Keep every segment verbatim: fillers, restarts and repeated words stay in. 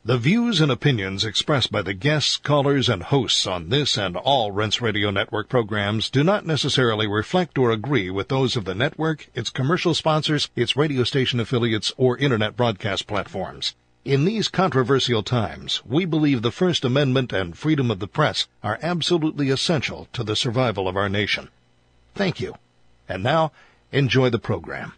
The views and opinions expressed by the guests, callers, and hosts on this and all Rense Radio Network programs do not necessarily reflect or agree with those of the network, its commercial sponsors, its radio station affiliates, or Internet broadcast platforms. In these controversial times, we believe the First Amendment and freedom of the press are absolutely essential to the survival of our nation. Thank you. And now, enjoy the program.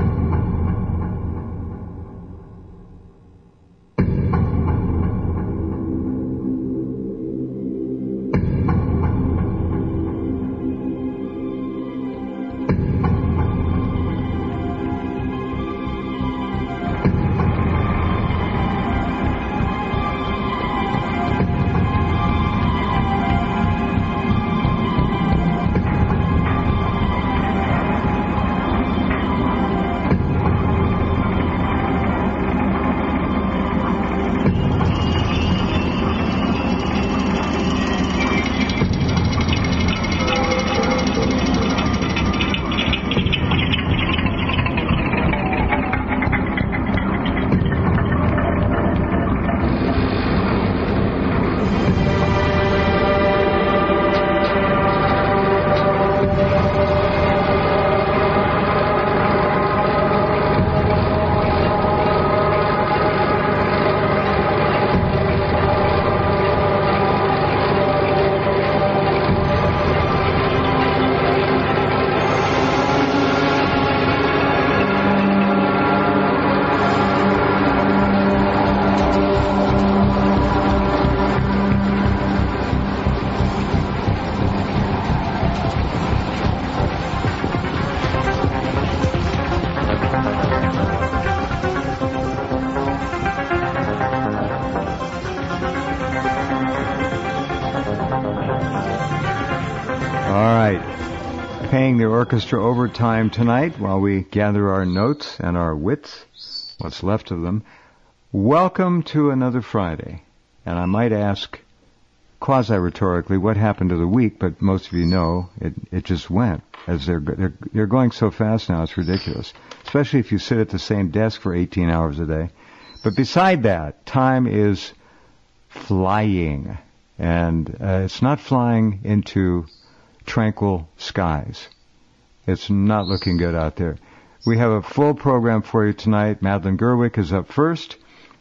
Orchestra overtime tonight while we gather our notes and our wits, what's left of them. Welcome to another Friday. And I might ask, quasi-rhetorically, what happened to the week, but most of you know it, it just went. As they're, they're, they're going so fast now, it's ridiculous. Especially if you sit at the same desk for eighteen hours a day. But beside that, time is flying. And uh, it's not flying into tranquil skies. It's not looking good out there. We have a full program for you tonight. Madeline Gerwick is up first.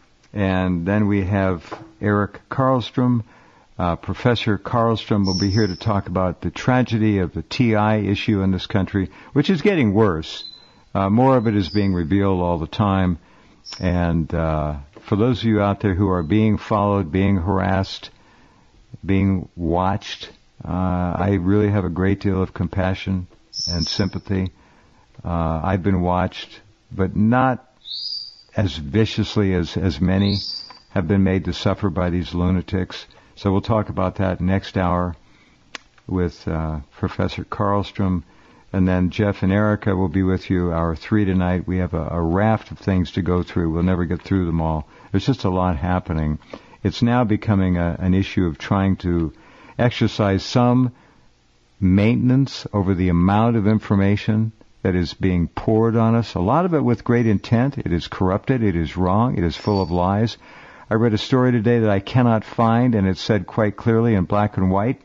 And then we have Eric Karlstrom. Uh, Professor Karlstrom will be here to talk about the tragedy of the T I issue in this country, which is getting worse. Uh, more of it is being revealed all the time. And uh, for those of you out there who are being followed, being harassed, being watched, uh, I really have a great deal of compassion and sympathy. Uh, I've been watched, but not as viciously as, as many have been made to suffer by these lunatics. So we'll talk about that next hour with uh, Professor Karlstrom. And then Jeff and Erica will be with you, hour three tonight. We have a, a raft of things to go through. We'll never get through them all. There's just a lot happening. It's now becoming a, an issue of trying to exercise some maintenance over the amount of information that is being poured on us. A lot of it with great intent. It is corrupted. It is wrong. It is full of lies. I read a story today that I cannot find, and it said quite clearly in black and white,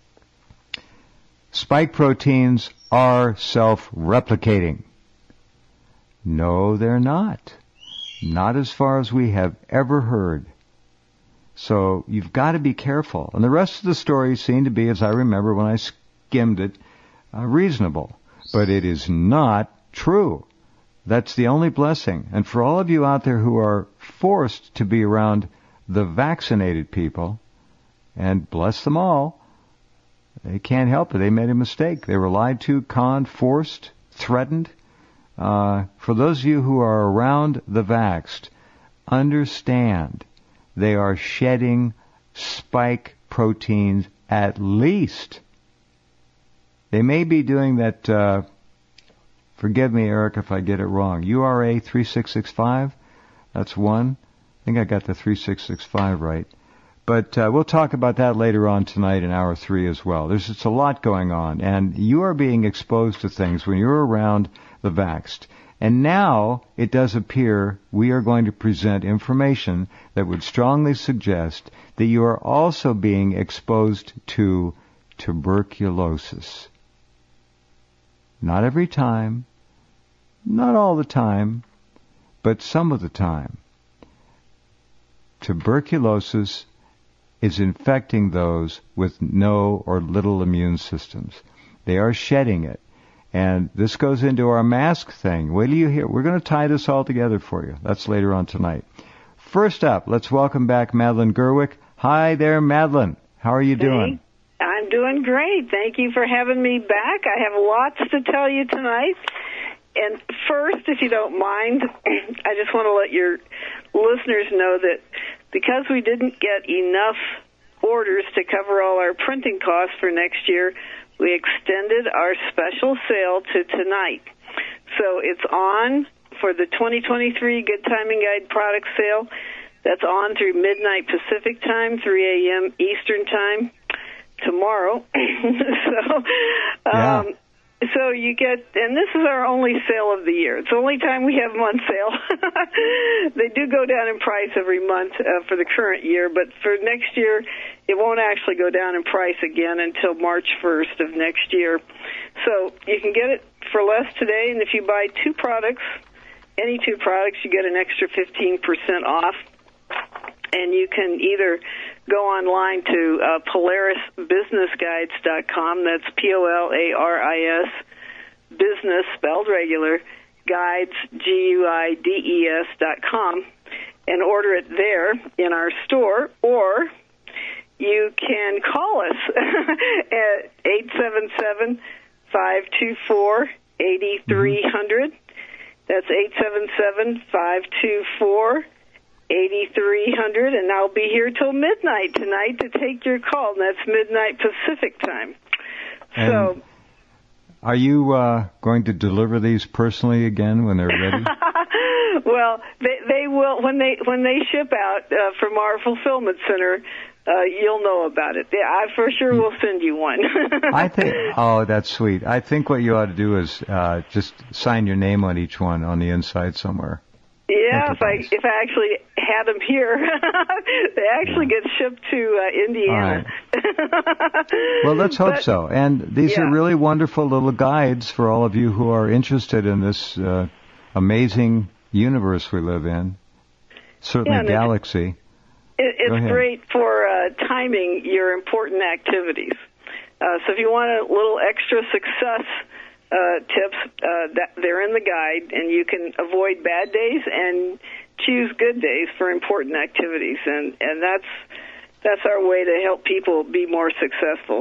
spike proteins are self-replicating. No, they're not. Not as far as we have ever heard. So you've got to be careful. And the rest of the story seemed to be, as I remember when I skimmed it, uh, reasonable. But it is not true. That's the only blessing. And for all of you out there who are forced to be around the vaccinated people, and bless them all, they can't help it. They made a mistake. They were lied to, conned, forced, threatened. Uh, for those of you who are around the vaxxed, understand they are shedding spike proteins at least. They may be doing that, uh, forgive me, Eric, if I get it wrong, U R A three six six five, that's one. I think I got the three six six five right. But uh, we'll talk about that later on tonight in hour three as well. There's just a lot going on, and you are being exposed to things when you're around the vaxxed. And now it does appear we are going to present information that would strongly suggest that you are also being exposed to tuberculosis. Not every time, not all the time, but some of the time. Tuberculosis is infecting those with no or little immune systems. They are shedding it. And this goes into our mask thing. Wait till you hear. We're going to tie this all together for you. That's later on tonight. First up, let's welcome back Madeline Gerwick. Hi there, Madeline. How are you doing? Hey, I'm doing great. Thank you for having me back. I have lots to tell you tonight. And first, if you don't mind, I just want to let your listeners know that because we didn't get enough orders to cover all our printing costs for next year, we extended our special sale to tonight. So it's on for the twenty twenty-three Good Timing Guide product sale. That's on through midnight Pacific time, three a.m. Eastern time tomorrow. so, um, yeah. So you get, and this is our only sale of the year. It's the only time we have them on sale. They do go down in price every month uh, for the current year, but for next year, it won't actually go down in price again until March first of next year. So you can get it for less today, and if you buy two products, any two products, you get an extra fifteen percent off. And you can either go online to uh, Polaris Business Guides dot com. That's P O L A R I S, business, spelled regular, guides, G U I D E S dot com, and order it there in our store, or you can call us at eight seven seven, five two four, eight three zero zero. That's eight seven seven, five two four, eight three zero zero, and I'll be here till midnight tonight to take your call, and that's midnight Pacific time. And so, are you uh, going to deliver these personally again when they're ready? Well, they they will when they when they ship out uh, from our fulfillment center. Uh, you'll know about it. Yeah, I for sure will send you one. I think. Oh, that's sweet. I think what you ought to do is uh, just sign your name on each one on the inside somewhere. Yeah, if I nice. if I actually had them here, they actually yeah. get shipped to uh, Indiana. Right. Well, let's hope but, so. And these yeah. are really wonderful little guides for all of you who are interested in this uh, amazing universe we live in. Certainly, yeah, galaxy. It, it's great for uh, timing your important activities. Uh, so if you want a little extra success Uh, tips, uh, that they're in the guide, and you can avoid bad days and choose good days for important activities, and, and that's that's our way to help people be more successful.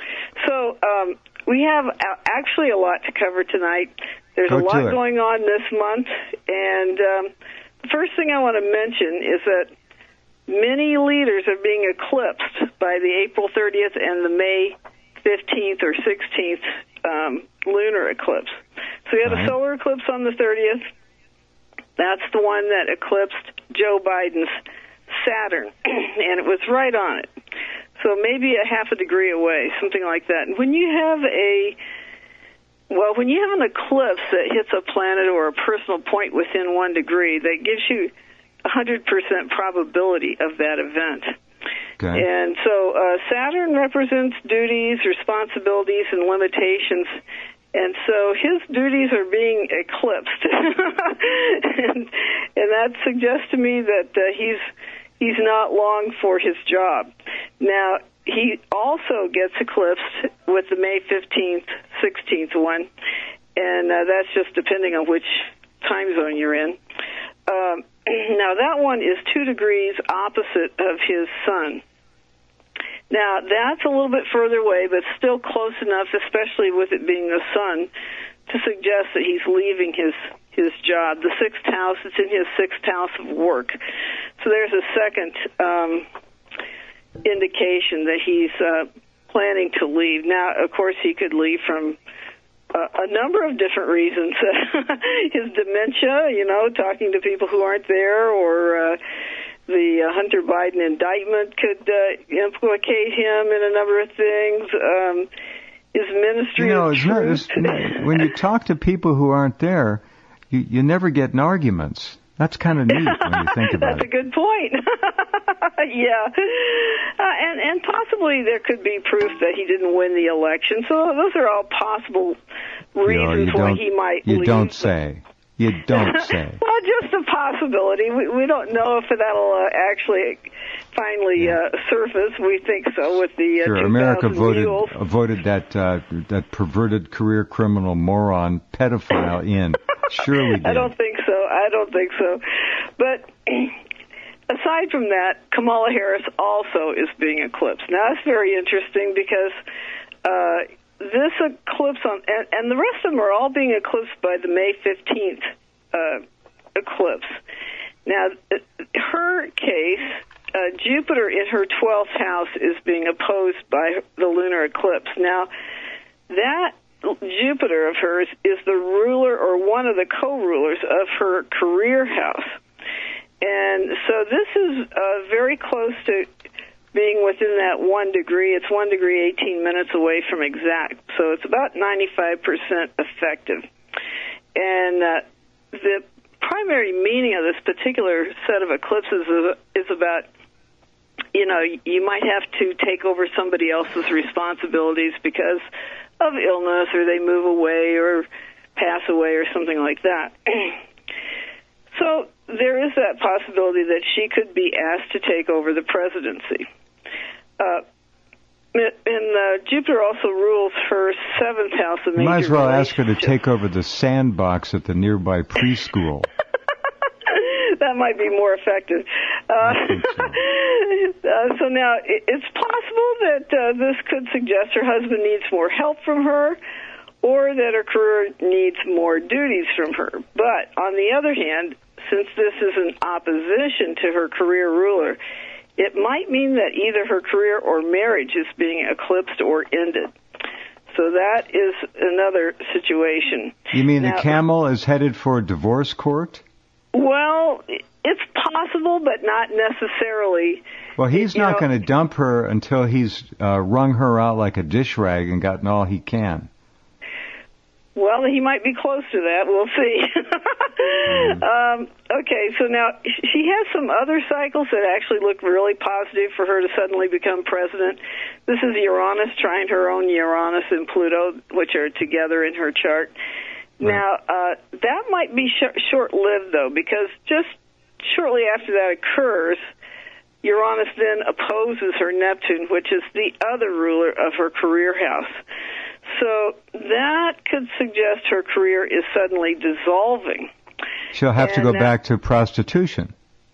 So um, we have actually a lot to cover tonight. There's Go a lot it. going on this month, and um, the first thing I want to mention is that many leaders are being eclipsed by the April thirtieth and the May fifteenth or sixteenth um, lunar eclipse. So we had a solar eclipse on the thirtieth. That's the one that eclipsed Joe Biden's Saturn, and it was right on it. So maybe a half a degree away, something like that. And when you have a, well, when you have an eclipse that hits a planet or a personal point within one degree, that gives you one hundred percent probability of that event. Okay. And so uh, Saturn represents duties, responsibilities, and limitations. And so his duties are being eclipsed. and, and that suggests to me that uh, he's he's not long for his job. Now, he also gets eclipsed with the May fifteenth, sixteenth one, and uh, that's just depending on which time zone you're in. Um, now, that one is two degrees opposite of his sun. Now, that's a little bit further away, but still close enough, especially with it being the sun, to suggest that he's leaving his, his job. The sixth house, it's in his sixth house of work. So there's a second um, indication that he's uh, planning to leave. Now, of course, he could leave from uh, a number of different reasons. His dementia, you know, talking to people who aren't there, or uh, the uh, Hunter Biden indictment could uh, implicate him in a number of things. Um, his ministry you know, of it's truth. not, it's, when you talk to people who aren't there, you, you never get in arguments. That's kind of neat when you think about That's it. That's a good point. Yeah. Uh, and, and possibly there could be proof that he didn't win the election. So those are all possible reasons you why he might You leave. don't say. You don't say. Well, just a possibility. We, we don't know if that'll uh, actually finally yeah. uh, surface. We think so with the uh, sure. two thousand America voted mules. voted that uh, that perverted career criminal moron pedophile in. Sure we did. I don't think so. I don't think so. But aside from that, Kamala Harris also is being eclipsed. Now, that's very interesting because uh, this eclipse, on, and, and the rest of them are all being eclipsed by the May fifteenth uh, eclipse. Now, her case, uh, Jupiter in her twelfth house is being opposed by the lunar eclipse. Now, that Jupiter of hers is the ruler or one of the co-rulers of her career house. And so this is uh, very close to being within that one degree. It's one degree, eighteen minutes away from exact. So it's about ninety-five percent effective. And uh, the primary meaning of this particular set of eclipses is, is about, you know, you might have to take over somebody else's responsibilities because of illness, or they move away or pass away or something like that. So there is that possibility that she could be asked to take over the presidency. Uh, and uh, Jupiter also rules her seventh house of major You might as well ask her to relationships. take over the sandbox at the nearby preschool. That might be more effective. Uh, I think so. uh, so now it, it's possible that uh, this could suggest her husband needs more help from her, or that her career needs more duties from her. But on the other hand, since this is an opposition to her career ruler, it might mean that either her career or marriage is being eclipsed or ended. So that is another situation. You mean now, the camel is headed for a divorce court? Well, it's possible, but not necessarily. Well, he's you not know, going to dump her until he's uh, wrung her out like a dish rag and gotten all he can. Well, he might be close to that. We'll see. mm. um, okay, so now she has some other cycles that actually look really positive for her to suddenly become president. This is Uranus trying her own Uranus and Pluto, which are together in her chart. Right. Now, uh, that might be sh- short-lived, though, because just shortly after that occurs, Uranus then opposes her Neptune, which is the other ruler of her career house. So that could suggest her career is suddenly dissolving. She'll have and, to go uh, back to prostitution.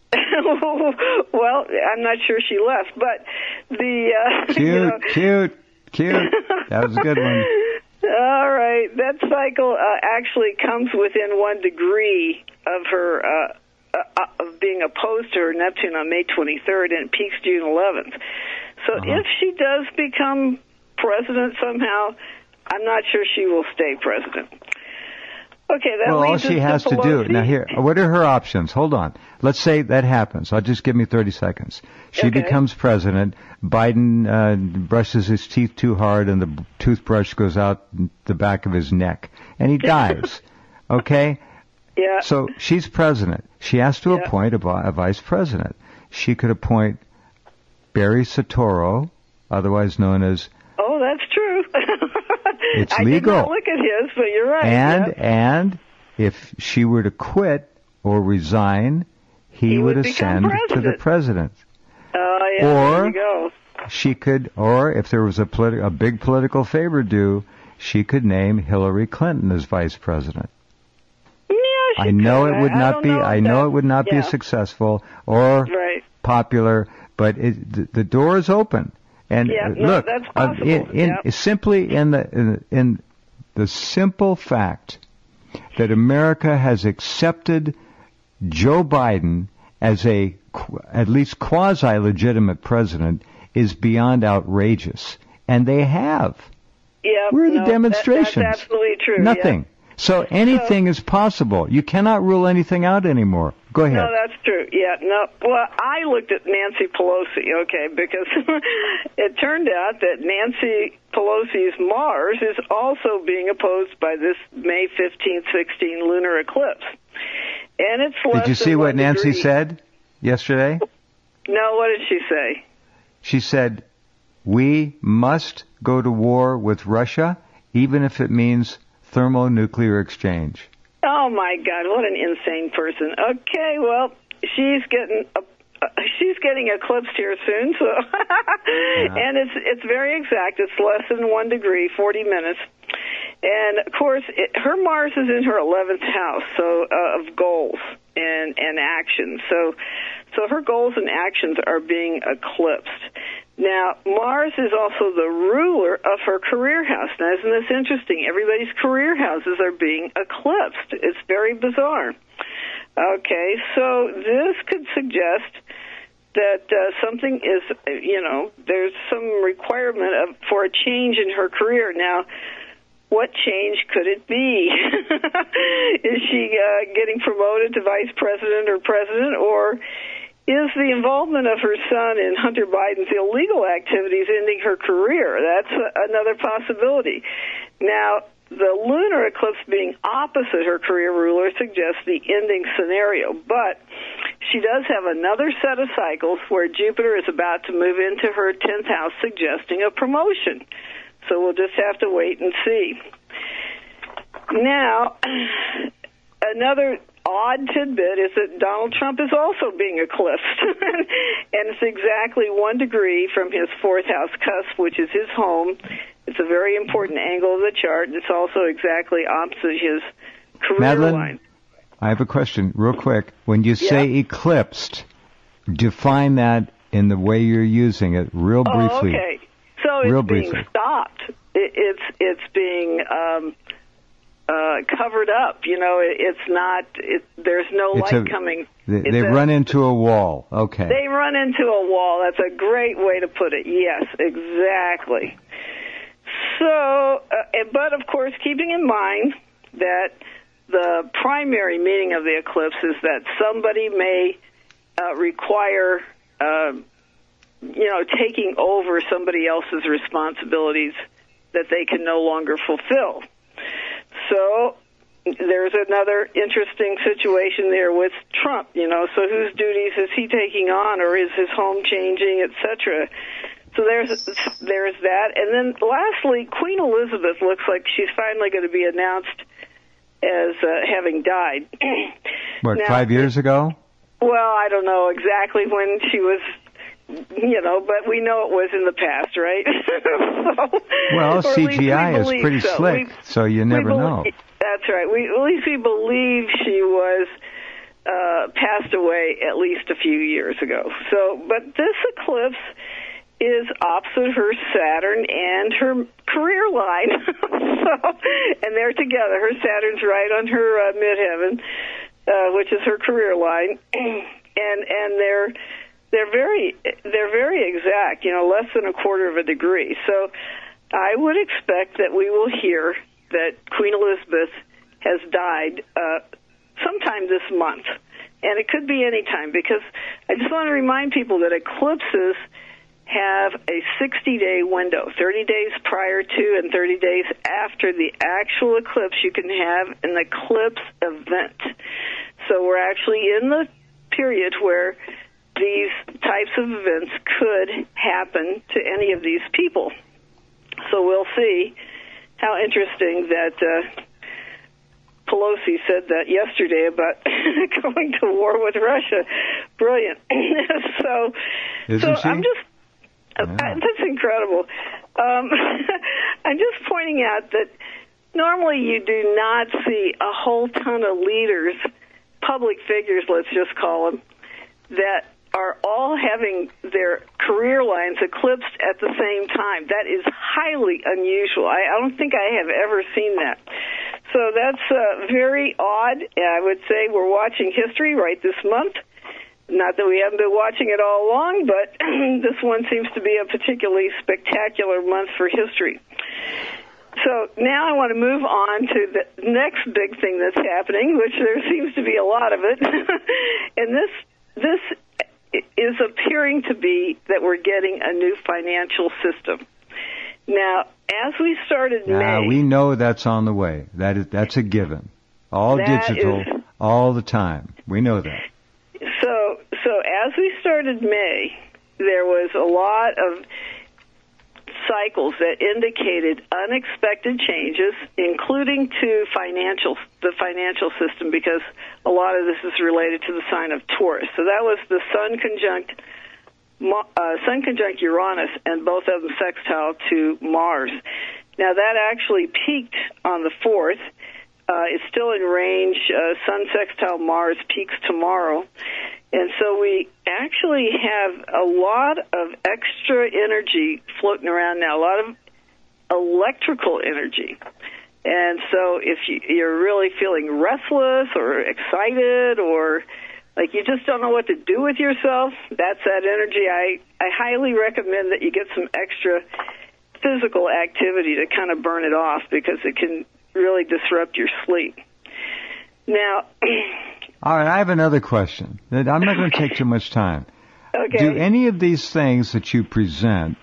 Well, I'm not sure she left, but the... Uh, cute, you know, cute, cute. That was a good one. All right. That cycle uh, actually comes within one degree of her... Uh, Uh, of being opposed to her Neptune on May twenty-third, and it peaks June eleventh. So uh-huh. if she does become president somehow, I'm not sure she will stay president. Okay, that well, all leads she us has to, to do Pelosi. now. Here, what are her options? Hold on. Let's say that happens. I'll just give me thirty seconds. She Okay. becomes president. Biden uh, brushes his teeth too hard, and the toothbrush goes out the back of his neck, and he dies. Okay. Yeah. So she's president. She has to Yeah. appoint a, vi- a vice president. She could appoint Barry Soetoro, otherwise known as. Oh, that's true. It's I legal. did not look at his, but you're right. And yeah. and if she were to quit or resign, he, He would, would become ascend to the president. president. Oh, yeah, Or- there you go. She could, or if there was a, politi- a big political favor due, she could name Hillary Clinton as vice president. Yeah, she I know could. it would I not don't be. know if I know that- it would not yeah. be successful or Right. popular, but it, the, the door is open. And Yeah, uh, no, look, that's uh, possible. in, in, Yep. simply in the in, in the simple fact that America has accepted Joe Biden as a qu- at least quasi-legitimate president is beyond outrageous, and they have. Yeah, Where are the no, that- demonstrations? that's absolutely true. Nothing. Yeah. So anything is possible. You cannot rule anything out anymore. Go ahead. No, that's true. Yeah, no. Well, I looked at Nancy Pelosi, okay, because it turned out that Nancy Pelosi's Mars is also being opposed by this May fifteenth, sixteenth lunar eclipse. And it's less Did you see than what one Nancy degree. said yesterday? No, what did she say? She said, we must go to war with Russia, even if it means thermonuclear exchange. Oh, my God, what an insane person. Okay, well, she's getting a, uh, she's getting eclipsed here soon, so yeah. And it's it's very exact. It's less than one degree, forty minutes. And, of course, it, her Mars is in her eleventh house, so uh, of goals and, and actions. So, so her goals and actions are being eclipsed. Now, Mars is also the ruler of her career house. Now, isn't this interesting? Everybody's career houses are being eclipsed. It's very bizarre. Okay, so this could suggest that uh, something is, you know, there's some requirement of, for a change in her career. Now, what change could it be? Is she uh, getting promoted to vice president or president, or is the involvement of her son in Hunter Biden's illegal activities ending her career? That's a, another possibility. Now, the lunar eclipse being opposite her career ruler suggests the ending scenario, but she does have another set of cycles where Jupiter is about to move into her tenth house, suggesting a promotion. So we'll just have to wait and see. Now, another odd tidbit is that Donald Trump is also being eclipsed, and it's exactly one degree from his fourth house cusp, which is his home. It's a very important angle of the chart, and it's also exactly opposite his career Madeline, line. I have a question, real quick. When you say yeah. eclipsed, define that in the way you're using it, real briefly. Oh, okay. So it's real being briefly. stopped. It, it's it's being um, uh, covered up. You know, it, it's not. It, there's no it's light a, coming. They, it's they a, run into a wall. Okay. They run into a wall. That's a great way to put it. Yes, exactly. So, uh, but of course, keeping in mind that the primary meaning of the eclipse is that somebody may uh, require, uh, you know, taking over somebody else's responsibilities that they can no longer fulfill. So there's another interesting situation there with Trump, you know, so whose duties is he taking on, or is his home changing, et cetera. So there's there's that. And then lastly, Queen Elizabeth looks like she's finally going to be announced as uh, having died. What, now, five years ago? Well, I don't know exactly when she was, you know, but we know it was in the past, right? so, well, C G I is we pretty so. slick, we, so you never believe, know. That's right. We At least we believe she was uh, passed away at least a few years ago. So, but this eclipse is opposite her Saturn and her career line. so, and they're together. Her Saturn's right on her uh, midheaven, uh, which is her career line, and and they're they're very they're very exact. You know, less than a quarter of a degree. So, I would expect that we will hear that Queen Elizabeth has died uh, sometime this month, and it could be any time, because I just want to remind people that eclipses have a sixty-day window, thirty days prior to and thirty days after the actual eclipse. You can have an eclipse event. So we're actually in the period where these types of events could happen to any of these people. So we'll see. How interesting that uh, Pelosi said that yesterday about going to war with Russia. Brilliant. so, Isn't so she? I'm just. Yeah. Uh, that's incredible. Um, I'm just pointing out that normally you do not see a whole ton of leaders, public figures, let's just call them, that are all having their career lines eclipsed at the same time. That is highly unusual. I, I don't think I have ever seen that. So that's uh, very odd. I would say we're watching history right this month. Not that we haven't been watching it all along, but this one seems to be a particularly spectacular month for history. So now I want to move on to the next big thing that's happening, which there seems to be a lot of it. And this this is appearing to be that we're getting a new financial system. Now, as we started now, May... we know that's on the way. That is, that's a given. All digital, is, all the time. We know that. So, so as we started May, there was a lot of cycles that indicated unexpected changes, including to financial the financial system, because a lot of this is related to the sign of Taurus. So that was the Sun conjunct uh, Sun conjunct Uranus, and both of them sextile to Mars. Now that actually peaked on the fourth. Uh, it's still in range. Uh, Sun sextile Mars peaks tomorrow. And so we actually have a lot of extra energy floating around now, a lot of electrical energy. And so if you, you're really feeling restless or excited or like you just don't know what to do with yourself, that's that energy. I, I highly recommend that you get some extra physical activity to kind of burn it off, because it can really disrupt your sleep. Now... All right, I have another question. I'm not going to take too much time. Okay. Do any of these things that you present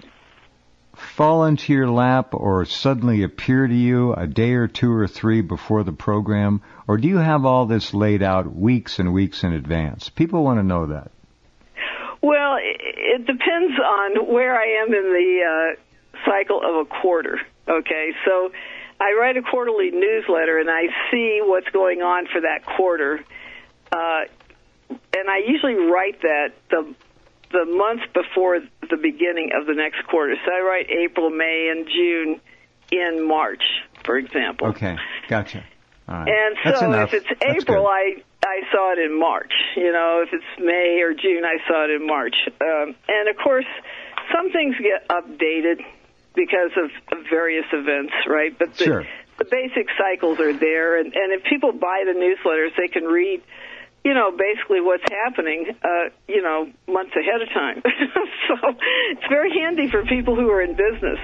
fall into your lap or suddenly appear to you a day or two or three before the program? Or do you have all this laid out weeks and weeks in advance? People want to know that. Well, it depends on where I am in the uh, cycle of a quarter. Okay, so I write a quarterly newsletter and I see what's going on for that quarter. Uh, and I usually write that the the month before the beginning of the next quarter. So I write April, May, and June in March, for example. Okay, gotcha. All right. And That's so enough. if it's That's April, good. I I saw it in March. You know, if it's May or June, I saw it in March. Um, and of course, some things get updated because of, of various events, right? But the, sure. the basic cycles are there, and, and if people buy the newsletters, they can read, you know, basically what's happening, uh, you know, months ahead of time. So it's very handy for people who are in business.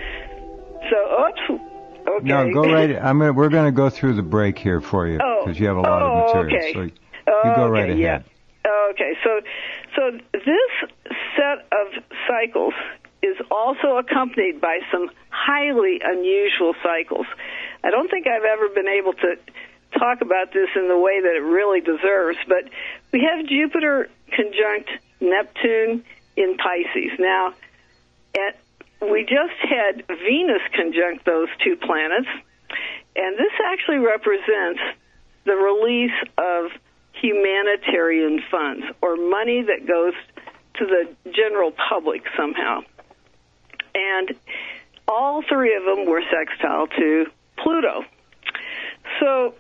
So, oops, okay. No, go right. I'm gonna. We're going to go through the break here for you because oh, you have a lot oh, of material. Okay. So you oh, go right okay, ahead. Yeah. Okay, so so this set of cycles is also accompanied by some highly unusual cycles. I don't think I've ever been able to talk about this in the way that it really deserves, but we have Jupiter conjunct Neptune in Pisces. Now, at, we just had Venus conjunct those two planets, and this actually represents the release of humanitarian funds, or money that goes to the general public somehow. And all three of them were sextile to Pluto. So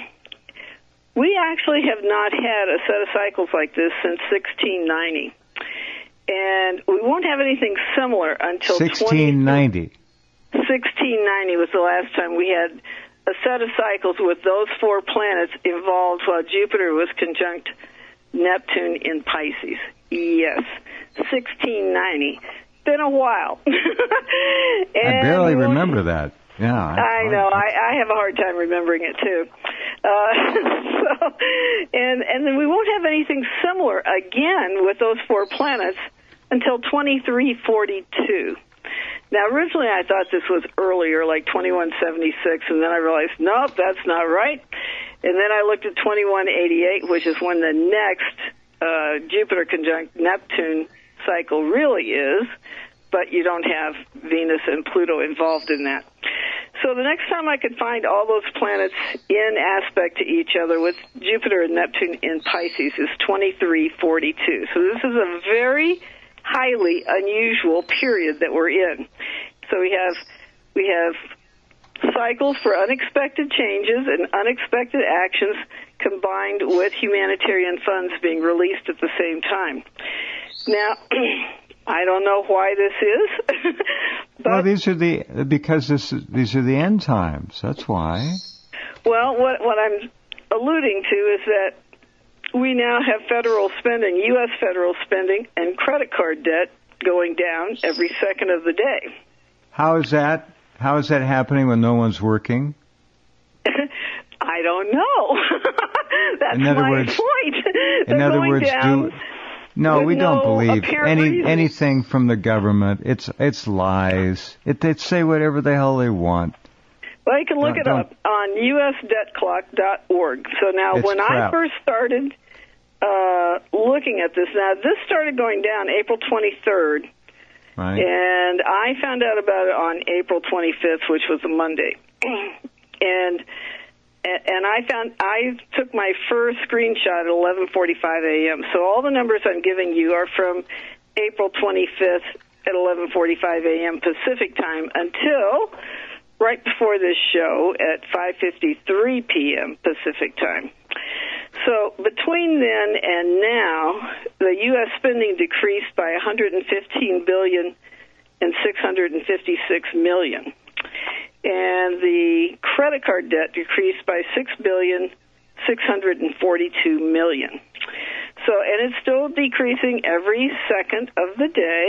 we actually have not had a set of cycles like this since sixteen ninety. And we won't have anything similar until sixteen ninety. sixteen ninety was the last time we had a set of cycles with those four planets involved while Jupiter was conjunct Neptune in Pisces. Yes, sixteen ninety. Been a while. I barely remember that. Yeah, I, I know. I, I have a hard time remembering it too. Uh, so, and and then we won't have anything similar again with those four planets until twenty-three forty-two. Now, originally I thought this was earlier, like twenty-one seventy-six, and then I realized, nope, that's not right. And then I looked at twenty-one eighty-eight, which is when the next uh, Jupiter conjunct Neptune cycle really is, but you don't have Venus and Pluto involved in that. So the next time I could find all those planets in aspect to each other with Jupiter and Neptune in Pisces is twenty-three forty-two. So this is a very highly unusual period that we're in. So we have we have cycles for unexpected changes and unexpected actions combined with humanitarian funds being released at the same time. Now, I don't know why this is. But, well, these are the because this is, these are the end times. That's why. Well, what what I'm alluding to is that we now have federal spending, U S federal spending, and credit card debt going down every second of the day. How is that? How is that happening when no one's working? I don't know. That's in other my words, point. in They're other going words, down do no, we don't no believe any reason. anything from the government. It's it's lies. It, they say whatever the hell they want. Well, you can look don't, it don't. up on U S debt clock dot org. So now, It's when crap. I first started uh, looking at this, now this started going down April twenty-third. Right. And I found out about it on April twenty-fifth, which was a Monday. and and I found I took my first screenshot at eleven forty-five a.m. So all the numbers I'm giving you are from April twenty-fifth at eleven forty-five a.m. Pacific time until right before this show at five fifty-three p.m. Pacific time. So between then and now, the U S spending decreased by one hundred fifteen billion dollars and six hundred fifty-six million dollars. And the credit card debt decreased by six billion six hundred forty-two million dollars. So, and it's still decreasing every second of the day.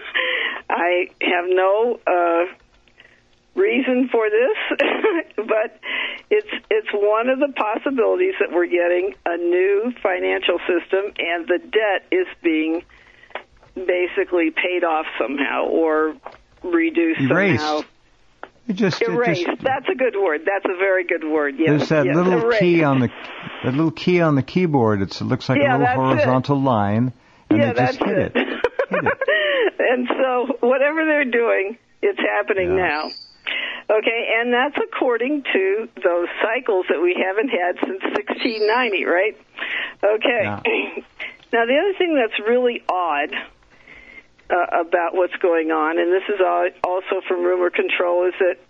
I have no uh, reason for this, but it's it's one of the possibilities that we're getting a new financial system, and the debt is being basically paid off somehow or reduced Erased. somehow. It just, it Erased. just, That's a good word. That's a very good word. Yes. there's that yes. little Erased. key on the that little key on the keyboard. It's, it looks like Yeah, a little that's horizontal it. line, and Yeah, they just that's hit it. it. Hit it. And so whatever they're doing, it's happening Yeah. now. Okay, and that's according to those cycles that we haven't had since sixteen ninety, right? Okay. Yeah. Now, the other thing that's really odd uh, about what's going on, and this is all, also from Rumor Control, is that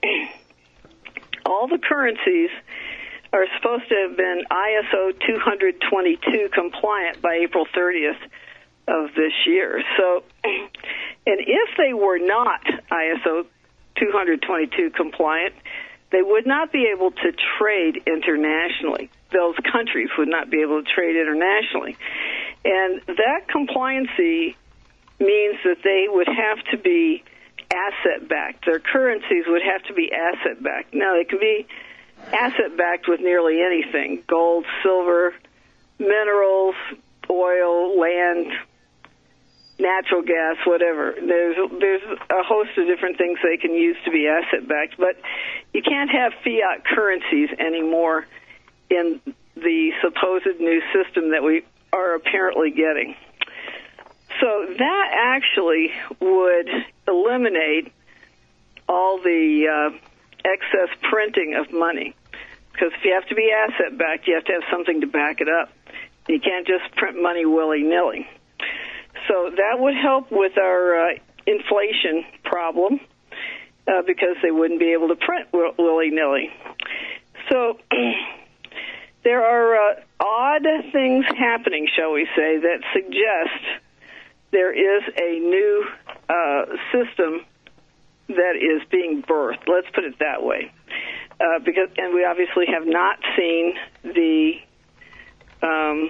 all the currencies are supposed to have been I S O two twenty-two compliant by April thirtieth of this year. So, and if they were not I S O two twenty-two compliant, they would not be able to trade internationally. Those countries would not be able to trade internationally. And that compliancy means that they would have to be asset-backed. Their currencies would have to be asset-backed. Now, they can be asset-backed with nearly anything: gold, silver, minerals, oil, land, natural gas, whatever. There's there's a host of different things they can use to be asset-backed, but you can't have fiat currencies anymore in the supposed new system that we are apparently getting. So that actually would eliminate all the uh, excess printing of money, because if you have to be asset-backed, you have to have something to back it up. You can't just print money willy-nilly. So that would help with our uh, inflation problem, uh, because they wouldn't be able to print willy-nilly. So there are uh, odd things happening, shall we say, that suggest there is a new uh, system that is being birthed. Let's put it that way, uh, because and we obviously have not seen the um,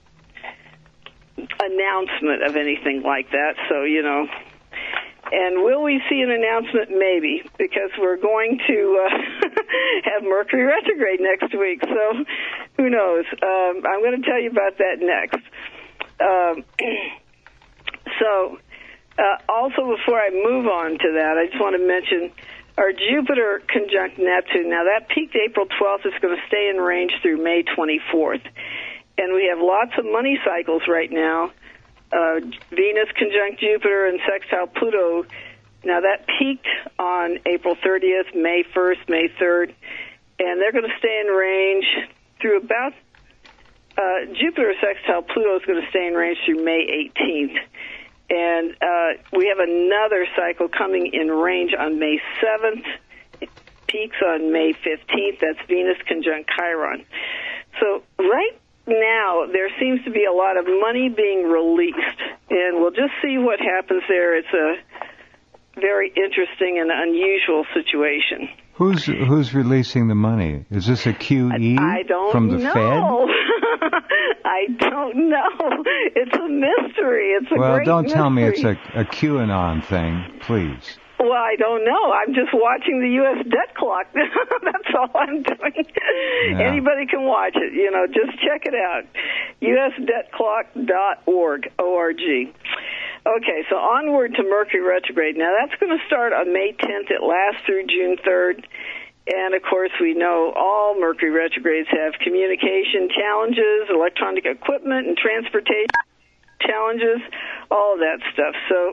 announcement of anything like that. So, you know, and will we see an announcement? Maybe, because we're going to uh, have Mercury retrograde next week. So who knows? Um, I'm going to tell you about that next. Um, so uh, also, before I move on to that, I just want to mention our Jupiter conjunct Neptune. Now, that peaked April twelfth. It's going to stay in range through May twenty-fourth. And we have lots of money cycles right now. Uh, Venus conjunct Jupiter and sextile Pluto. Now, that peaked on April thirtieth, May first, May third. And they're going to stay in range through about, uh, Jupiter sextile Pluto is going to stay in range through May eighteenth. And uh, we have another cycle coming in range on May seventh. It peaks on May fifteenth. That's Venus conjunct Chiron. So right now, there seems to be a lot of money being released, and we'll just see what happens there. It's a very interesting and unusual situation. Who's who's releasing the money? Is this a Q E I, I don't from the know. Fed? I don't know. It's a mystery. It's a well, great don't mystery. tell me it's a, a QAnon thing, please. Well, I don't know. I'm just watching the U S debt clock. That's all I'm doing. Yeah. Anybody can watch it. You know, just check it out. U S debt clock dot org, O R G. Okay, so onward to Mercury retrograde. Now, that's going to start on May tenth. It lasts through June third. And, of course, we know all Mercury retrogrades have communication challenges, electronic equipment, and transportation challenges, all of that stuff. So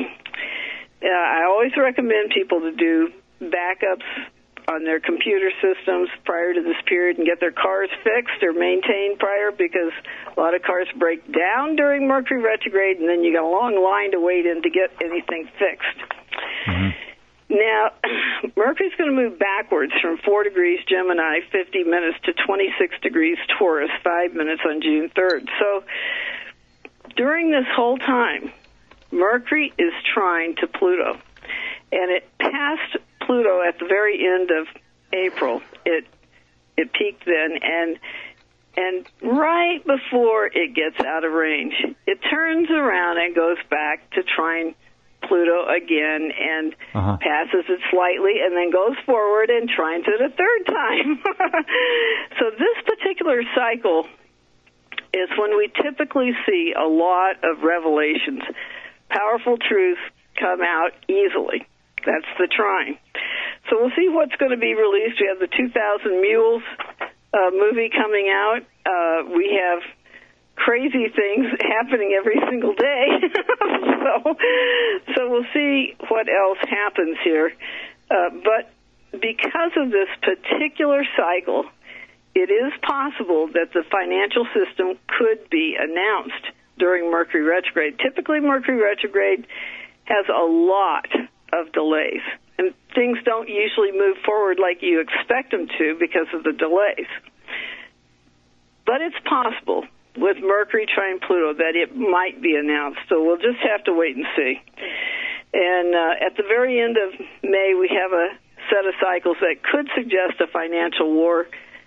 uh, I always recommend people to do backups on their computer systems prior to this period and get their cars fixed or maintained prior, because a lot of cars break down during Mercury retrograde, and then you got a long line to wait in to get anything fixed. Mm-hmm. Now, Mercury's going to move backwards from four degrees Gemini, fifty minutes, to twenty-six degrees Taurus, five minutes on June third. So during this whole time, Mercury is trine to Pluto, and it passed Pluto at the very end of April. It it peaked then, and and right before it gets out of range, it turns around and goes back to trine Pluto again, and uh-huh. passes it slightly, and then goes forward and trines it a third time. So this particular cycle is when we typically see a lot of revelations. Powerful truths come out easily. That's the trine. So we'll see what's going to be released. We have the two thousand Mules uh, movie coming out. Uh, we have crazy things happening every single day. so, so we'll see what else happens here. Uh, but because of this particular cycle, it is possible that the financial system could be announced during Mercury retrograde. Typically, Mercury retrograde has a lot of delays, and things don't usually move forward like you expect them to because of the delays. But it's possible with Mercury trine Pluto that it might be announced, so we'll just have to wait and see. And uh, at the very end of May, we have a set of cycles that could suggest a financial war,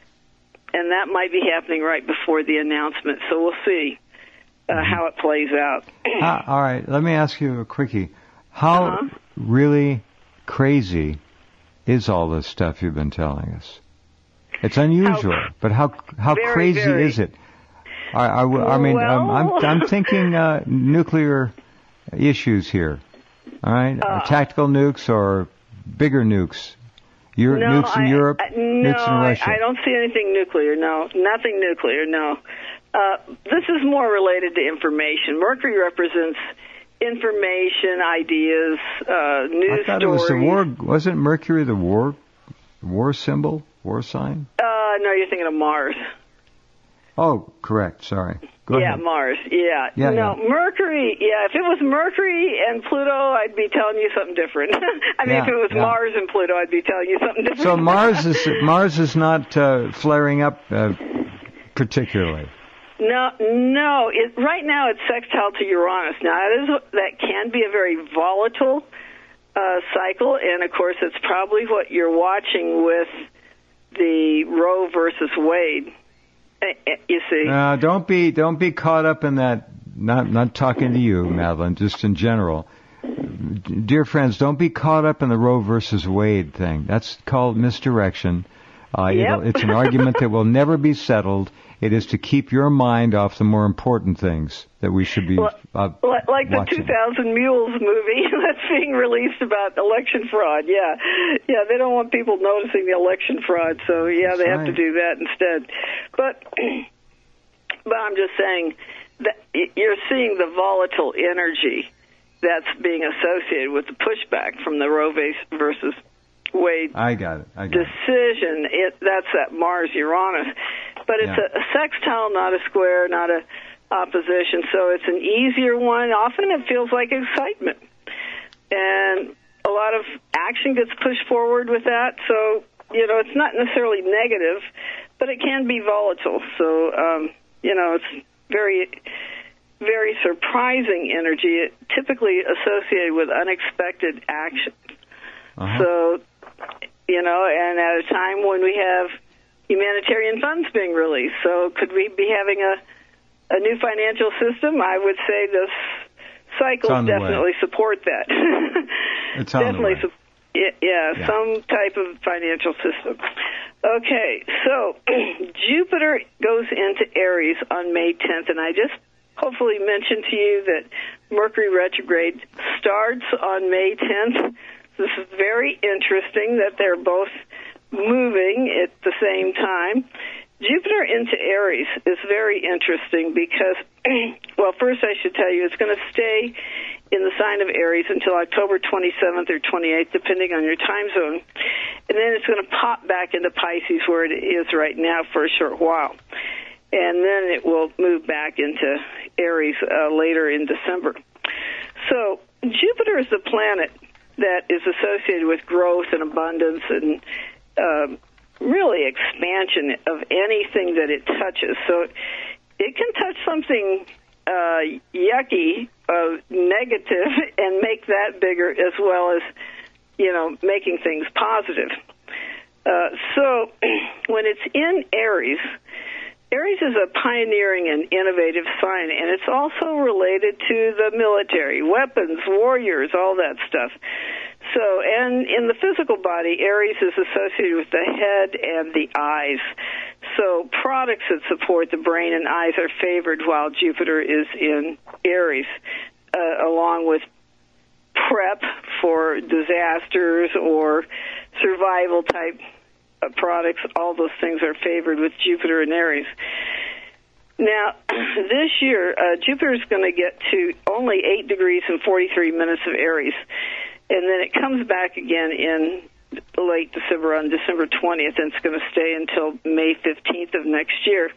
and that might be happening right before the announcement, so we'll see uh, how it plays out. uh, all right, let me ask you a quickie. How uh-huh. really crazy is all this stuff you've been telling us? It's unusual, how, but how how very, crazy very. is it? I, I, I mean, well, um, I'm I'm thinking uh, nuclear issues here. All right, uh, tactical nukes or bigger nukes. Euro- no, nukes in I, Europe, I, no, nukes in Russia. I, I don't see anything nuclear. No, nothing nuclear. No, uh, this is more related to information. Mercury represents information, ideas, uh, news I thought stories. It was the war. Wasn't Mercury the war, war symbol, war sign? Uh, no, you're thinking of Mars. Oh, correct. Sorry. Go yeah, ahead. Mars. Yeah. yeah no, yeah. Mercury. Yeah, if it was Mercury and Pluto, I'd be telling you something different. I mean, yeah, if it was yeah. Mars and Pluto, I'd be telling you something different. So Mars is Mars is not uh, flaring up uh, particularly. No, no. It, right now, it's sextile to Uranus. Now, that is that can be a very volatile uh, cycle, and of course, it's probably what you're watching with the Roe versus Wade. You see? Uh, don't be don't be caught up in that. Not not talking to you, Madeline. Just in general, dear friends, don't be caught up in the Roe versus Wade thing. That's called misdirection. Uh, yep. It's an argument that will never be settled. It is to keep your mind off the more important things that we should be well, uh, like the watching. two thousand Mules movie that's being released about election fraud. Yeah, yeah, they don't want people noticing the election fraud, so yeah, that's they right. have to do that instead. But, but I'm just saying that you're seeing the volatile energy that's being associated with the pushback from the Roe versus Wade I got it. I got decision. It. It, that's that Mars-Uranus. But it's yeah. a, a sextile, not a square, not a opposition. So it's an easier one. Often it feels like excitement. And a lot of action gets pushed forward with that. So, you know, it's not necessarily negative, but it can be volatile. So, um, you know, it's very, very surprising energy, it typically associated with unexpected action. Uh-huh. So, you know, and at a time when we have humanitarian funds being released. So could we be having a, a new financial system? I would say this cycle definitely support that. It's on definitely, the way. Yeah, yeah, Yeah. some type of financial system. Okay, so Jupiter goes into Aries on May tenth, and I just hopefully mentioned to you that Mercury retrograde starts on May tenth. This is very interesting that they're both moving at the same time. Jupiter into Aries is very interesting because, well, first I should tell you it's going to stay in the sign of Aries until October twenty-seventh or twenty-eighth, depending on your time zone. And then it's going to pop back into Pisces where it is right now for a short while. And then it will move back into Aries uh, later in December. So Jupiter is the planet that is associated with growth and abundance and um, really expansion of anything that it touches. So it can touch something uh, yucky, uh, negative, and make that bigger, as well as, you know, making things positive. Uh, so when it's in Aries, Aries is a pioneering and innovative sign, and it's also related to the military, weapons, warriors, all that stuff. So, and in the physical body, Aries is associated with the head and the eyes. So products that support the brain and eyes are favored while Jupiter is in Aries, uh, along with prep for disasters or survival type uh, products. All those things are favored with Jupiter in Aries. Now, this year, uh, Jupiter is going to get to only eight degrees and forty-three minutes of Aries. And then it comes back again in late December, on December twentieth, and it's going to stay until May fifteenth of next year.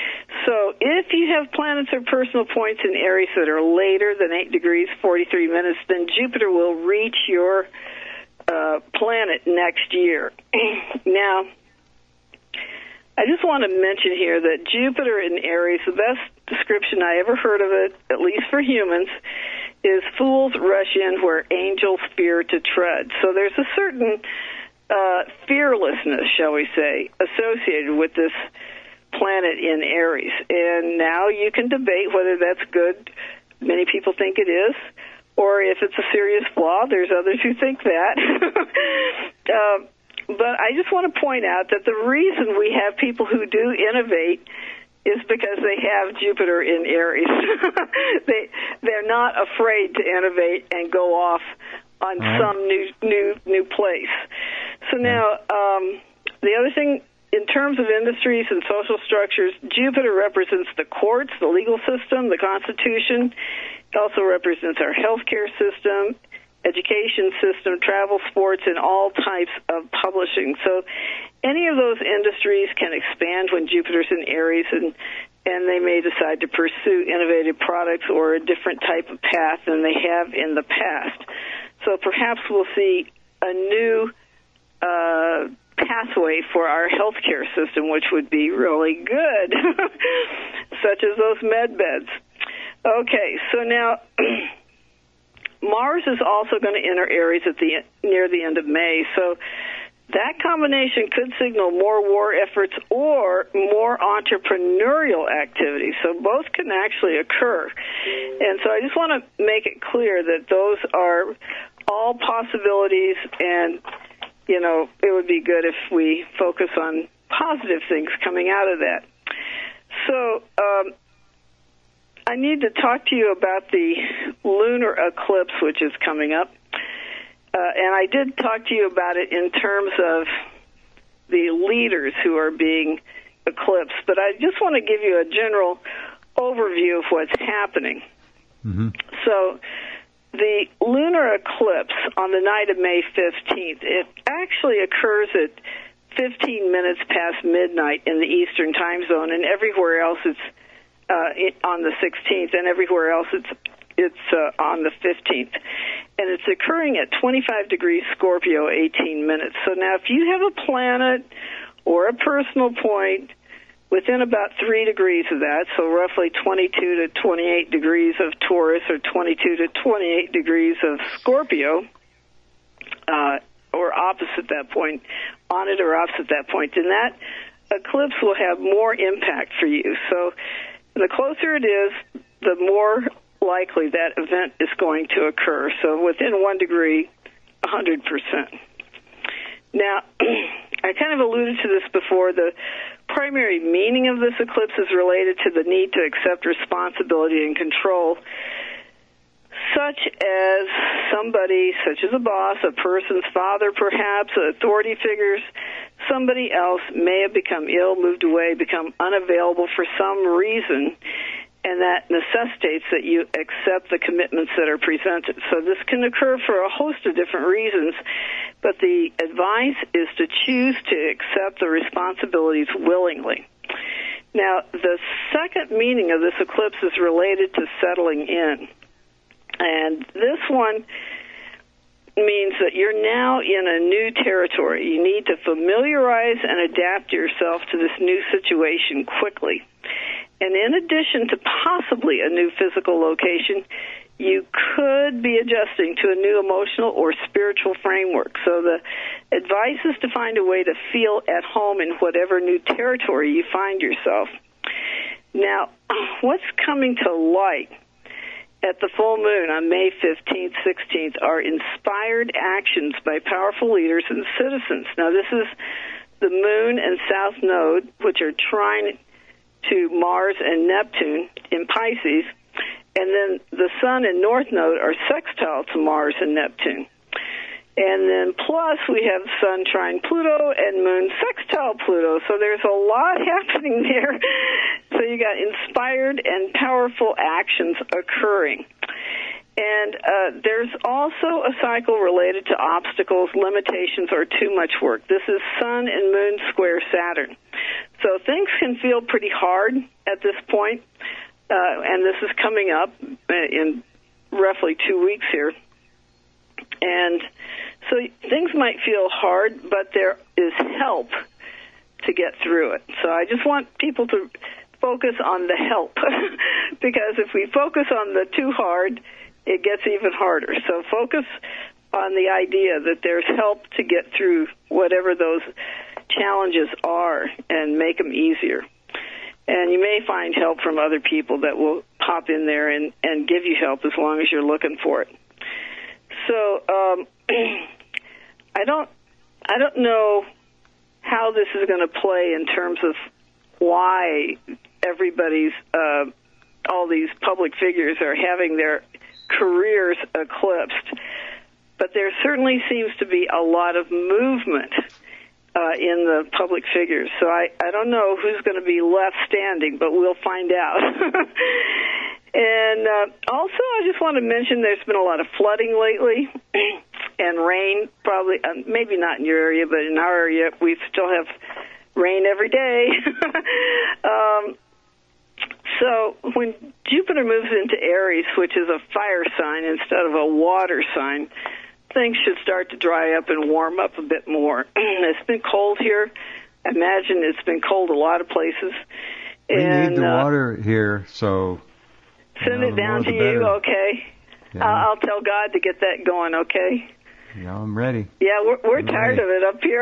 So if you have planets or personal points in Aries that are later than eight degrees, forty-three minutes, then Jupiter will reach your uh, planet next year. Now, I just want to mention here that Jupiter in Aries, the best description I ever heard of it, at least for humans, is fools rush in where angels fear to tread. So there's a certain uh, fearlessness, shall we say, associated with this planet in Aries. And now you can debate whether that's good. Many people think it is. Or if it's a serious flaw, there's others who think that. uh, but I just want to point out that the reason we have people who do innovate is because they have Jupiter in Aries. they they're not afraid to innovate and go off on right. some new new new place. So now um, the other thing, in terms of industries and social structures, Jupiter represents the courts, the legal system, the Constitution. It also represents our healthcare system, education system, travel, sports, and all types of publishing. So any of those industries can expand when Jupiter's in Aries, and and they may decide to pursue innovative products or a different type of path than they have in the past. So perhaps we'll see a new uh, pathway for our healthcare system, which would be really good, such as those med beds. Okay, so now Mars is also going to enter Aries at the near the end of May, so that combination could signal more war efforts or more entrepreneurial activity. So both can actually occur. And so I just want to make it clear that those are all possibilities, and, you know, it would be good if we focus on positive things coming out of that. So um, I need to talk to you about the lunar eclipse, which is coming up. Uh, and I did talk to you about it in terms of the leaders who are being eclipsed, but I just want to give you a general overview of what's happening. Mm-hmm. So the lunar eclipse on the night of May fifteenth, it actually occurs at fifteen minutes past midnight in the Eastern time zone, and everywhere else it's uh, it, on the sixteenth, and everywhere else it's it's uh, on the fifteenth. And it's occurring at twenty-five degrees Scorpio, eighteen minutes. So now if you have a planet or a personal point within about three degrees of that, so roughly twenty-two to twenty-eight degrees of Taurus or twenty-two to twenty-eight degrees of Scorpio, uh, or opposite that point, on it or opposite that point, then that eclipse will have more impact for you. So the closer it is, the more likely that event is going to occur. So within one degree one hundred percent. Now, I kind of alluded to this before. The primary meaning of this eclipse is related to the need to accept responsibility and control, such as somebody, such as a boss, a person's father perhaps, authority figures, somebody else may have become ill, moved away, become unavailable for some reason, and that necessitates that you accept the commitments that are presented. So this can occur for a host of different reasons, but the advice is to choose to accept the responsibilities willingly. Now, the second meaning of this eclipse is related to settling in. And this one means that you're now in a new territory. You need to familiarize and adapt yourself to this new situation quickly. And in addition to possibly a new physical location, you could be adjusting to a new emotional or spiritual framework. So the advice is to find a way to feel at home in whatever new territory you find yourself. Now, what's coming to light at the full moon on May fifteenth, sixteenth are inspired actions by powerful leaders and citizens. Now, this is the moon and south node, which are trine to Mars and Neptune in Pisces, and then the sun and north node are sextile to Mars and Neptune. And then plus we have sun trine Pluto and moon sextile Pluto. So there's a lot happening there. So you got inspired and powerful actions occurring. And uh, there's also a cycle related to obstacles, limitations, or too much work. This is sun and moon square Saturn. So things can feel pretty hard at this point, uh, and this is coming up in roughly two weeks here. And so things might feel hard, but there is help to get through it. So I just want people to focus on the help, because if we focus on the too hard, it gets even harder. So focus on the idea that there's help to get through whatever those challenges are and make them easier. And you may find help from other people that will pop in there and, and give you help as long as you're looking for it. So um, I don't I don't know how this is going to play in terms of why everybody's uh, all these public figures are having their careers eclipsed, but there certainly seems to be a lot of movement uh, in the public figures. So I, I don't know who's going to be left standing, but we'll find out. And uh, also, I just want to mention there's been a lot of flooding lately and rain, probably, uh, maybe not in your area, but in our area, we still have rain every day. um, so when Jupiter moves into Aries, which is a fire sign instead of a water sign, things should start to dry up and warm up a bit more. It's been cold here. I imagine it's been cold a lot of places. We and, need the uh, water here, so... Send you know, it down to better. you, okay? Yeah. I'll, I'll tell God to get that going, okay? Yeah, I'm ready. Yeah, we're, we're I'm tired ready. of it up here.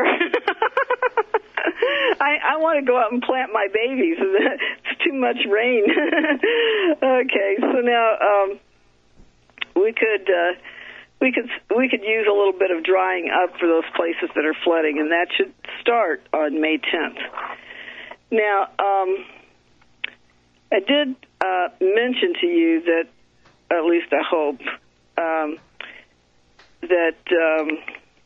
I, I want to go out and plant my babies. It's too much rain. Okay, so now um, we could uh, we could we could use a little bit of drying up for those places that are flooding, and that should start on May tenth. Now, um, I did uh, mention to you that, at least I hope, um, that um,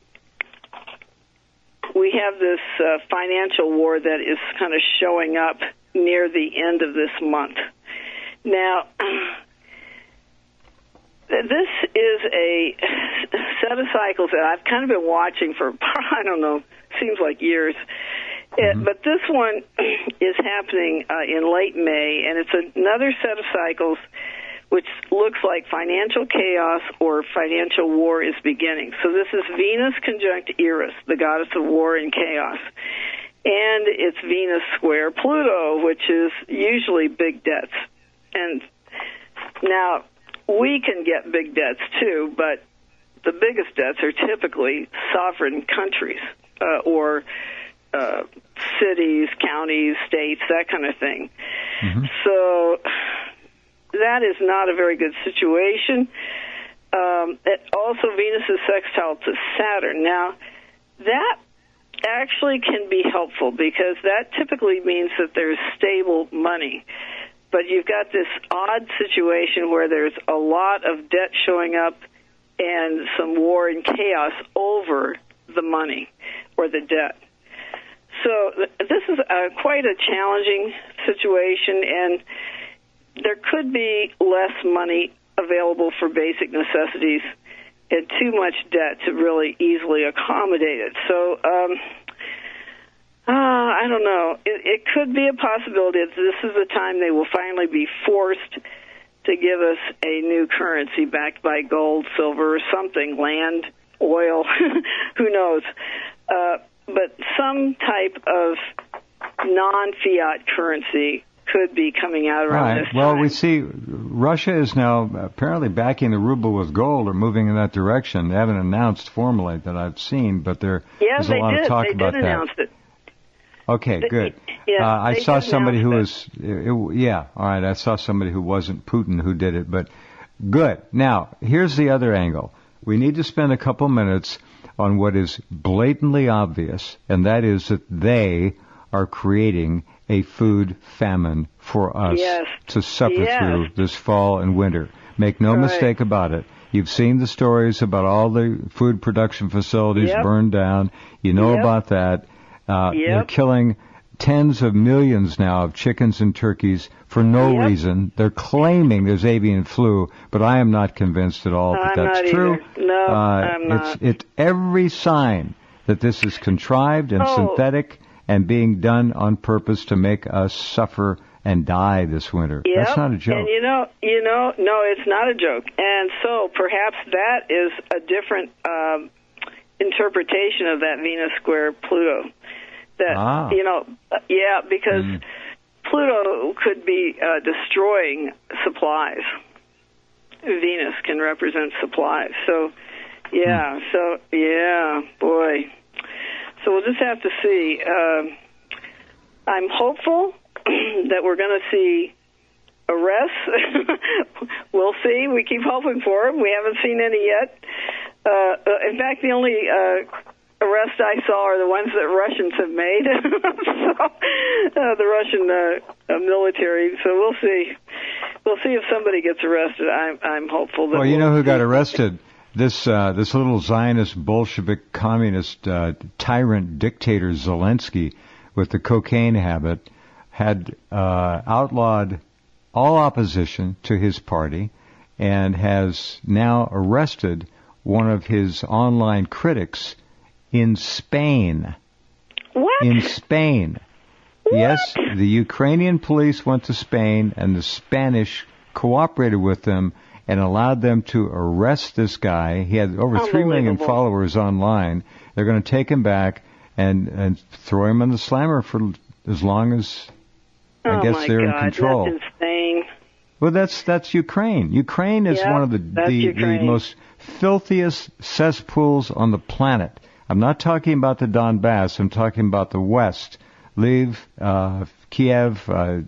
we have this uh, financial war that is kind of showing up near the end of this month. Now, this is a set of cycles that I've kind of been watching for, I don't know, seems like years. It, but this one is happening uh, in late May, and it's another set of cycles which looks like financial chaos or financial war is beginning. So this is Venus conjunct Eris, the goddess of war and chaos. And it's Venus square Pluto, which is usually big debts. And now, we can get big debts too, but the biggest debts are typically sovereign countries uh, or Uh, cities, counties, states, that kind of thing. Mm-hmm. So that is not a very good situation. um, it also Venus is sextile to Saturn. Now, that actually can be helpful because that typically means that there's stable money. But you've got this odd situation where there's a lot of debt showing up and some war and chaos over the money or the debt. So th- this is a, quite a challenging situation, and there could be less money available for basic necessities and too much debt to really easily accommodate it. So um, uh, I don't know. It, it could be a possibility that this is the time they will finally be forced to give us a new currency backed by gold, silver, or something, land, oil, who knows. Uh, but some type of non-fiat currency could be coming out around right. this time. Well, we see Russia is now apparently backing the ruble with gold or moving in that direction. They haven't announced formally that I've seen, but there, yeah, there's a lot did. of talk they about did that. Announce it. Okay, They, good. Yeah, uh, I saw somebody who that. was, it, yeah, all right, I saw somebody who wasn't Putin who did it, but good. Now, here's the other angle. We need to spend a couple minutes on what is blatantly obvious, and that is that they are creating a food famine for us yes. to suffer yes. through this fall and winter. Make no right. mistake about it. You've seen the stories about all the food production facilities yep. burned down. You know yep. about that. Uh, yep. They're killing tens of millions now of chickens and turkeys for no yep. reason. They're claiming there's avian flu, but I am not convinced at all no, that I'm that's not true. Either. No, uh, I'm not. It's, it's every sign that this is contrived and oh. synthetic and being done on purpose to make us suffer and die this winter. Yep. That's not a joke. And you know, you know, no, it's not a joke. And so perhaps that is a different um, interpretation of that Venus square Pluto. That ah. you know, uh, yeah, because mm. Pluto could be uh, destroying supplies. Venus can represent supplies. So, yeah, mm. so yeah, boy. So we'll just have to see. Uh, I'm hopeful that we're going to see arrests. We'll see. We keep hoping for them. We haven't seen any yet. Uh, in fact, the only uh, arrests I saw are the ones that Russians have made. so, uh, the Russian uh, uh, military. So we'll see. We'll see if somebody gets arrested. I'm, I'm hopeful that. Well, you we'll know who see. got arrested? This uh, this little Zionist, Bolshevik, communist uh, tyrant dictator Zelensky, with the cocaine habit, had uh, outlawed all opposition to his party, and has now arrested one of his online critics in Spain. What? In Spain. What? Yes, the Ukrainian police went to Spain, and the Spanish cooperated with them and allowed them to arrest this guy. He had over three million followers online. They're going to take him back and, and throw him in the slammer for as long as, I oh guess, my they're God, in control. That's insane. Well, that's that's Ukraine. Ukraine is Yep, one of the the, the most filthiest cesspools on the planet. I'm not talking about the Donbass. I'm talking about the West. Lviv, uh, Kiev, uh,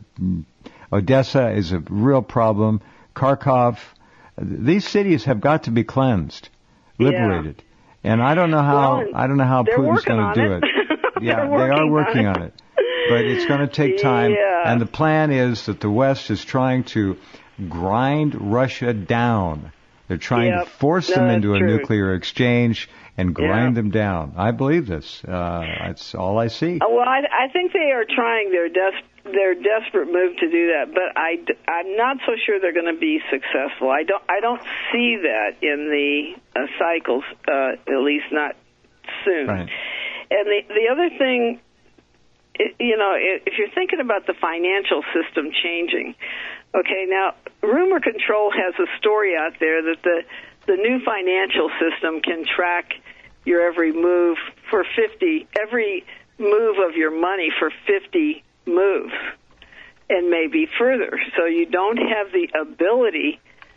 Odessa is a real problem. Kharkov. These cities have got to be cleansed, liberated. Yeah. And I don't know how well, I don't know how Putin's going to do it. it. Yeah, they are working on it. on it. But it's going to take time. Yeah. And the plan is that the West is trying to grind Russia down. They're trying yep. to force no, them into a true. nuclear exchange and grind yep. them down. I believe this. Uh, that's all I see. Uh, well, I, I think they are trying their des- their desperate move to do that, but I, I'm not so sure they're going to be successful. I don't I don't see that in the uh, cycles, uh, at least not soon. Right. And the the other thing, it, you know, if you're thinking about the financial system changing, okay, now Rumor Control has a story out there that the the new financial system can track your every move for fifty, every move of your money for fifty moves, and maybe further. So you don't have the ability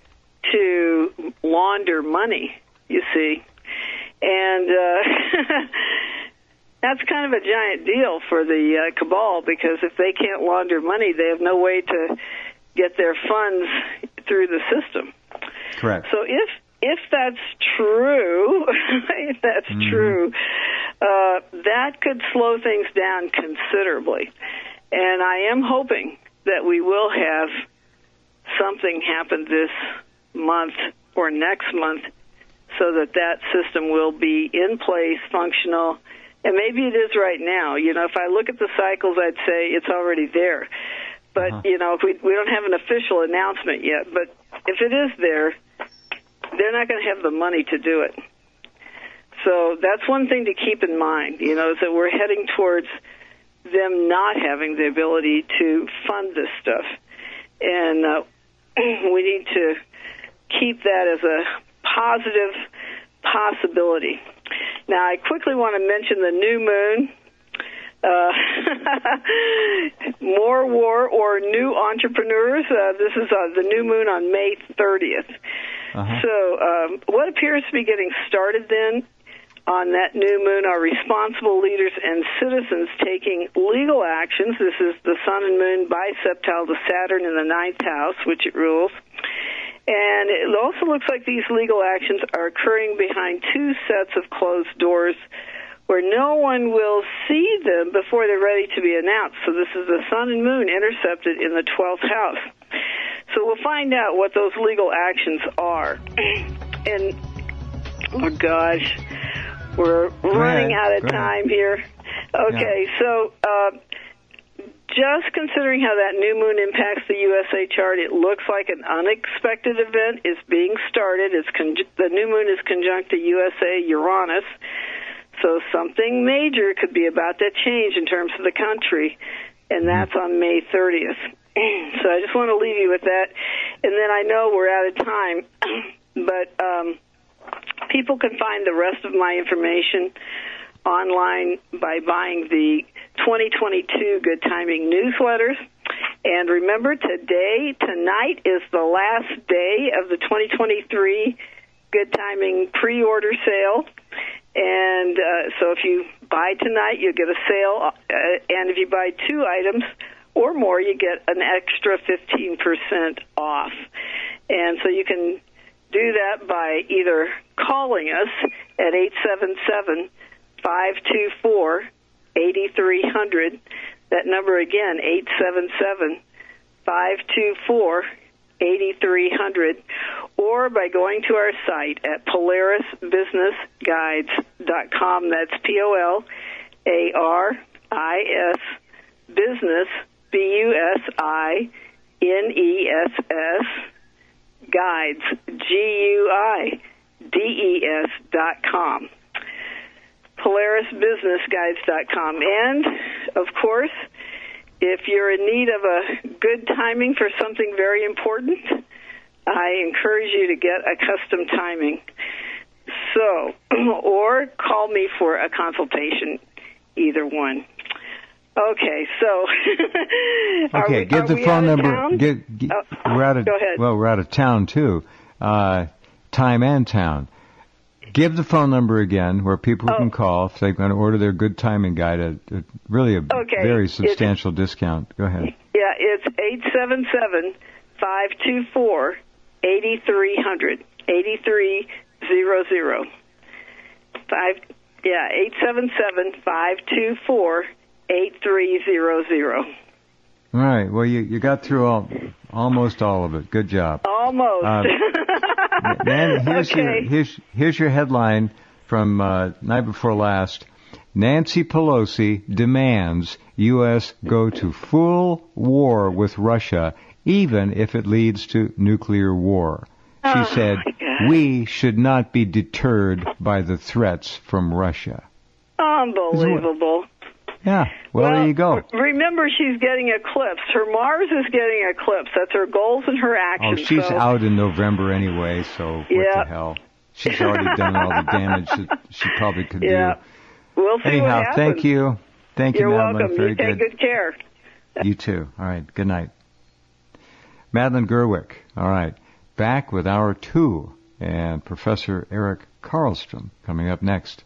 to launder money, you see. And uh, that's kind of a giant deal for the uh, cabal, because if they can't launder money, they have no way to get their funds through the system. Correct. So if if that's true, if that's mm-hmm. true, uh, that could slow things down considerably. And I am hoping that we will have something happen this month or next month so that that system will be in place, functional, and maybe it is right now. You know, if I look at the cycles, I'd say it's already there. But, uh-huh. you know, if we, we don't have an official announcement yet, but if it is there, they're not going to have the money to do it. So that's one thing to keep in mind, you know, is that we're heading towards them not having the ability to fund this stuff. And uh, we need to keep that as a positive possibility. Now, I quickly want to mention the new moon. Uh, more war or new entrepreneurs. Uh, this is uh, the new moon on May thirtieth. Uh-huh. So um, what appears to be getting started then on that new moon are responsible leaders and citizens taking legal actions. This is the sun and moon biseptile to Saturn in the ninth house, which it rules. And it also looks like these legal actions are occurring behind two sets of closed doors where no one will see them before they're ready to be announced. So this is the sun and moon intercepted in the twelfth house. So we'll find out what those legal actions are. And, oh gosh, we're running out of time here. Okay, yeah. so uh, just considering how that new moon impacts the U S A chart, it looks like an unexpected event is being started. It's con- the new moon is conjunct to U S A Uranus. So something major could be about to change in terms of the country, and that's on May thirtieth. So I just want to leave you with that. And then I know we're out of time, but um, people can find the rest of my information online by buying the twenty twenty-two Good Timing newsletters. And remember, today, tonight is the last day of the twenty twenty-three Good Timing pre-order sale. And uh, so if you buy tonight, you get a sale. Uh, and if you buy two items or more, you get an extra fifteen percent off. And so you can do that by either calling us at eight seven seven, five two four, eight three zero zero. That number again, eight seven seven, five two four, eight three zero zero. Or by going to our site at Polaris Business Guides dot com. That's P O L A R I S business, B U S I N E S S, guides, G U I D E S dot com. Polaris Business Guides dot com. And, of course, if you're in need of a good timing for something very important, I encourage you to get a custom timing. So, or call me for a consultation, either one. Okay, so okay, we, give the phone number. Give, give, oh, we're out of go ahead. Well, we're out of town too. Uh, time and town. Give the phone number again, where people oh. can call if they're going to order their good timing guide at, at really a okay. very substantial it's, discount. Go ahead. Yeah, it's eight seven seven, five two four, eight three zero zero. eight three zero zero. Five. Yeah, eight seven seven, five two four, eight three zero zero. All right. Well, you you got through all almost all of it. Good job. Almost. Um, Man, here's okay. your here's here's your headline from uh, night before last. Nancy Pelosi demands U S go to full war with Russia, even if it leads to nuclear war. She oh, said, "We should not be deterred by the threats from Russia." Unbelievable. Yeah, well, well, there you go. Remember, she's getting eclipsed. Her Mars is getting eclipsed. That's her goals and her actions. Oh, she's so. out in November anyway, so what yeah. the hell? She's already done all the damage that she probably could yeah. do. We'll see Anyhow, what happens. thank you. Thank You're you, Madeline. welcome. Very you take good. good care. You too. All right, good night. Madeline Gerwick. All right, back with hour two, and Professor Eric Karlstrom coming up next.